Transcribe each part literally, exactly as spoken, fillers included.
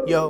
یا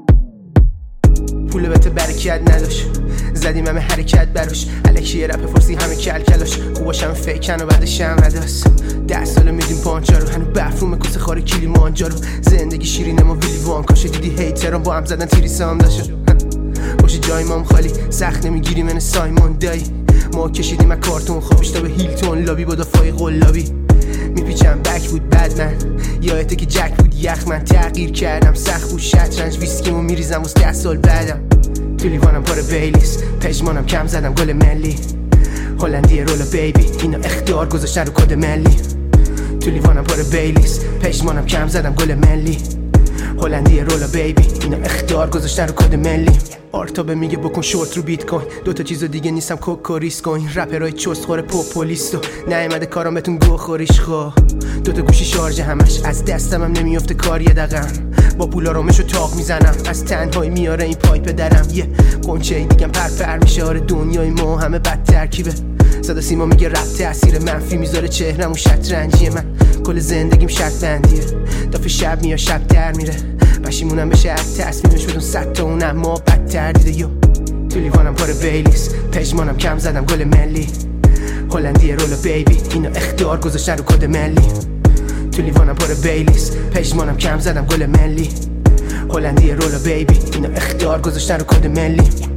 پول بهت برکت نداشت، زدیم همه حرکت براش، الکی یه رپ فرسی همه کل کلاش، خوباشم فیکن و بعدش هم هداس. ده ساله میدیم پانچا رو، هنو برفروم کس خاره کلی مانجا رو. زندگی شیرینه ما ویلی وان کاشه، دیدی هیتران با هم زدن تیری سام داشت. باشه جای مام خالی، سخت نمیگیری من سایمون دایی. ما کشیدیم از کارتون خوابش تا به هیلتون، لابی با دفاعی قلابی. میپیچم بک بود بد من، یادته که جک بود یخ من. تغییر کردم سخت بود شطرنج، ویسکیمو میریزم واسه ده سال بعدم. تو لیوانم پر بیلیس، پژمانم کم زدم گل ملی. هلندی رولا بیبی، اینا اختیار گذاشتن رو کد ملی. تو لیوانم پر بیلیس، پژمانم کم زدم گل ملی. هلندی رولا بیبی، اینا اختیار گذاشتن رو کد ملی. آرتابه میگه بکن شورت رو بیت کوین، دوتا چیزو دیگه نیستم کوک و ریسک کوین. رپرای چست خوره پوپولیستو، نیومده کارام بهتون گو خوریش خو. دوتا گوشی شارژ همش، از دستم هم نمیافته کار یه دقم. با پولا رامشو تاق میزنم، از تنهایی میاره این پایپ درم. یه قنچه دیگم پر پر میشه، آره دنیای ما همه بد ترکیبه. صدا سیما میگه رپ تاثیر منفی میذاره چهرم و شطرنجیه. من کل زندگیم شرط بندیه، دافه شب میاد شب در میره. پشیمونم بشه از تصمیمش بدون صد تا اونم ما بدتر دیده. یو تو لیوانم پر بیلیس، پژمانم کم زدم گل ملی. هلندی رولا بیبی، اینا اختیار گذاشتن رو کد ملی. تو لیوانم پر بیلیس، پژمانم کم زدم گل ملی. هلندی رولا بیبی، اینا اختیار گذاشتن رو کد ملی.